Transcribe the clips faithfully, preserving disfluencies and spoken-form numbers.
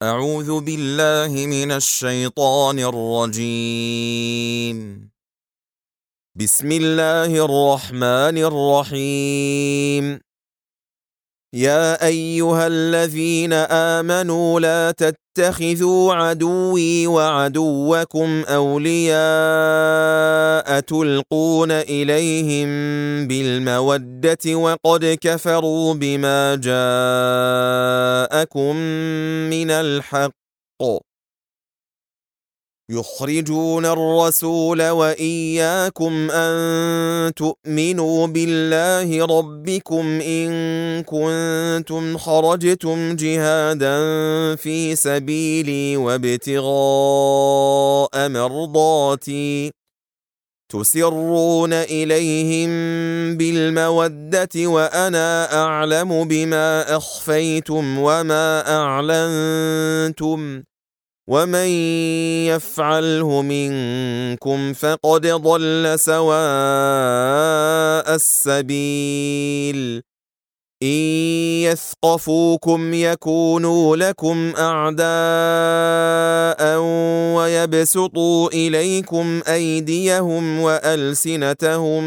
أعوذ بالله من الشيطان الرجيم. بسم الله الرحمن الرحيم. يا أيها الذين آمنوا لا تتخذوا عدوي وعدوكم أولياء تلقون إليهم بالمودة وقد كفروا بما جاءكم من الحق يخرجون الرسول وإياكم أن تؤمنوا بالله ربكم إن كنتم خرجتم جهادا في سبيلي وابتغاء مرضاتي تسرون إليهم بالمودة وأنا أعلم بما أخفيتم وما أعلنتم ومن يفعله منكم فقد ضل سواء السبيل إن يثقفوكم يكونوا لكم أعداء ويبسطوا إليكم أيديهم وألسنتهم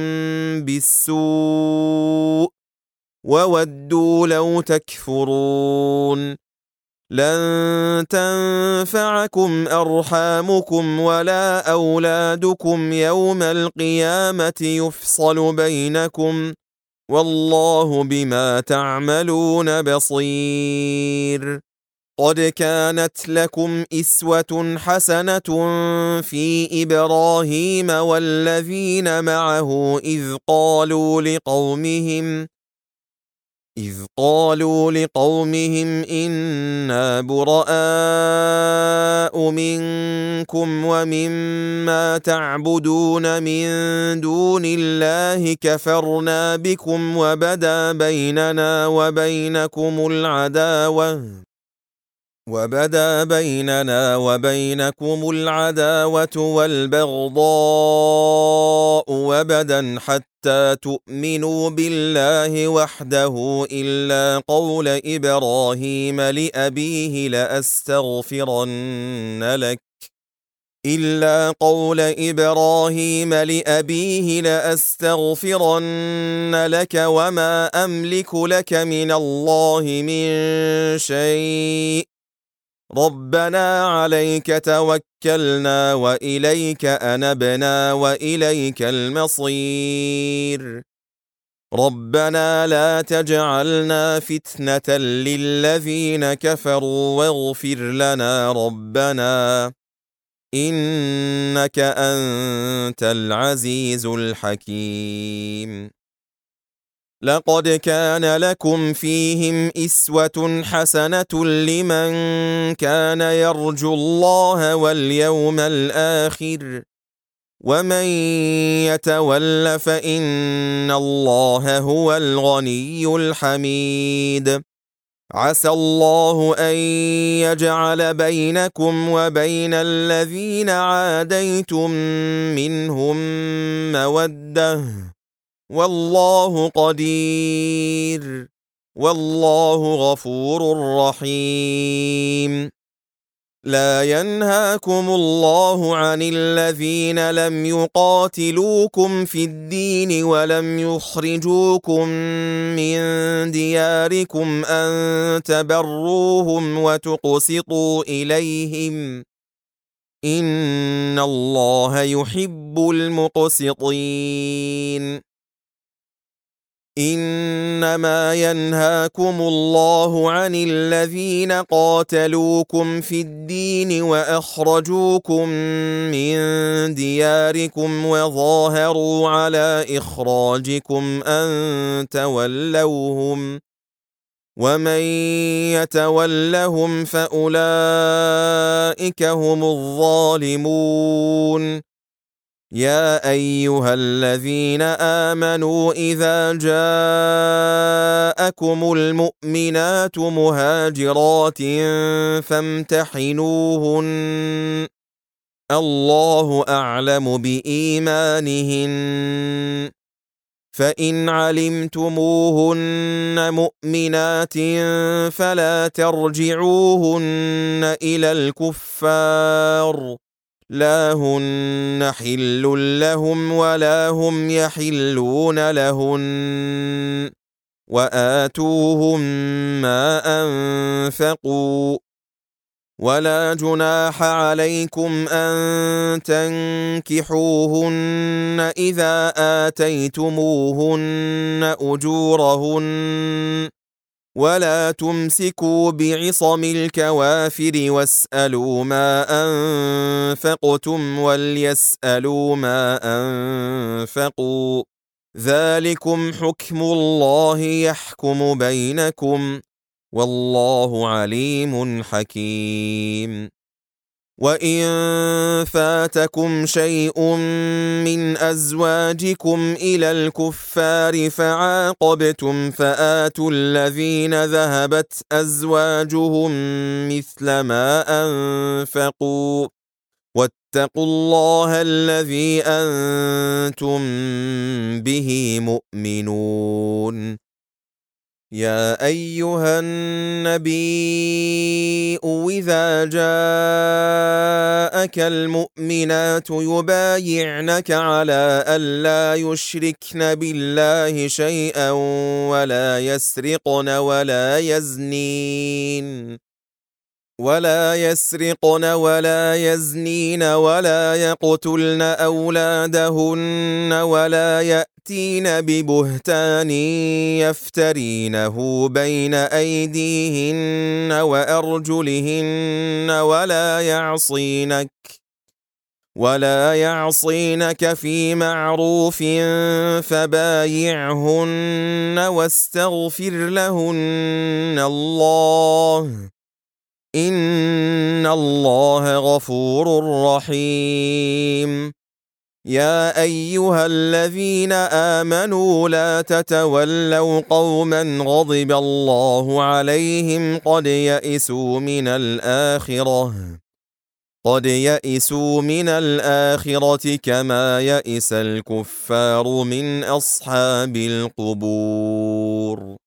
بالسوء وودوا لو تكفرون لن تنفعكم أرحامكم ولا أولادكم يوم القيامة يفصل بينكم والله بما تعملون بصير. قد كانت لكم إسوة حسنة في إبراهيم والذين معه إذ قالوا لقومهم إذ قالوا لقومهم إنا براء منكم ومما تعبدون من دون الله كفرنا بكم وبدا بيننا وبينكم العداوة وبدا بيننا وبينكم العداوة والبغضاء وبدا حتى تؤمنوا بالله وحده إلا قول إبراهيم لأبيه لأستغفرن لك إلا قول إبراهيم لأبيه لأستغفرن لك وما أملك لك من الله من شيء ربنا عليك توكلنا وإليك أنبنا وإليك المصير ربنا لا تجعلنا فتنة للذين كفروا واغفر لنا ربنا إنك أنت العزيز الحكيم. لقد كان لكم فيهم أسوة حسنة لمن كان يرجو الله واليوم الآخر ومن يتول فإن الله هو الغني الحميد. عسى الله أن يجعل بينكم وبين الذين عاديتم منهم مودة والله قدير والله غفور رحيم. لا ينهاكم الله عن الذين لم يقاتلوكم في الدين ولم يخرجوكم من دياركم أن تبروهم وتقسطوا إليهم إن الله يحب المقسطين. إنما ينهاكم الله عن الذين قاتلوكم في الدين وأخرجوكم من دياركم وظاهروا على إخراجكم أن تولوهم ومن يتولهم فأولئك هم الظالمون. يا أيها الذين آمنوا إذا جاءكم المؤمنات مهاجرات فامتحنوهن الله أعلم بإيمانهن فإن علمتموهن مؤمنات فلا ترجعوهن إلى الكفار، لا هن حل لهم ولا هم يحلون لهن، وآتوهم ما أنفقوا، ولا جناح عليكم أن تنكحوهن إذا آتيتموهن أجورهن، ولا تمسكوا بعصم الكوافر واسألوا ما أنفقتم وليسألوا ما أنفقوا، ذلكم حكم الله يحكم بينكم، والله عليم حكيم. وإن فاتكم شيء من أزواجكم إلى الكفار فعاقبتم فآتوا الذين ذهبت أزواجهم مثل ما أنفقوا، واتقوا الله الذي أنتم به مؤمنون. يا أيها النبي إذا جاءك المؤمنات يبايعنك على ألا يشركن بالله شيئا ولا يسرقن ولا يزنين ولا يسرقن ولا يزنين ولا يقتلن أولادهن ولا يأتين ببهتان يفترينه بين أيديهن وأرجلهن ولا يعصينك ولا يعصينك في معروف فبايعهن واستغفر لهن الله، إن الله غفور رحيم. يا أيها الذين آمنوا لا تتولوا قوما غضب الله عليهم قد يئسوا من الآخرة قد يئسوا من الآخرة كما يئس الكفار من أصحاب القبور.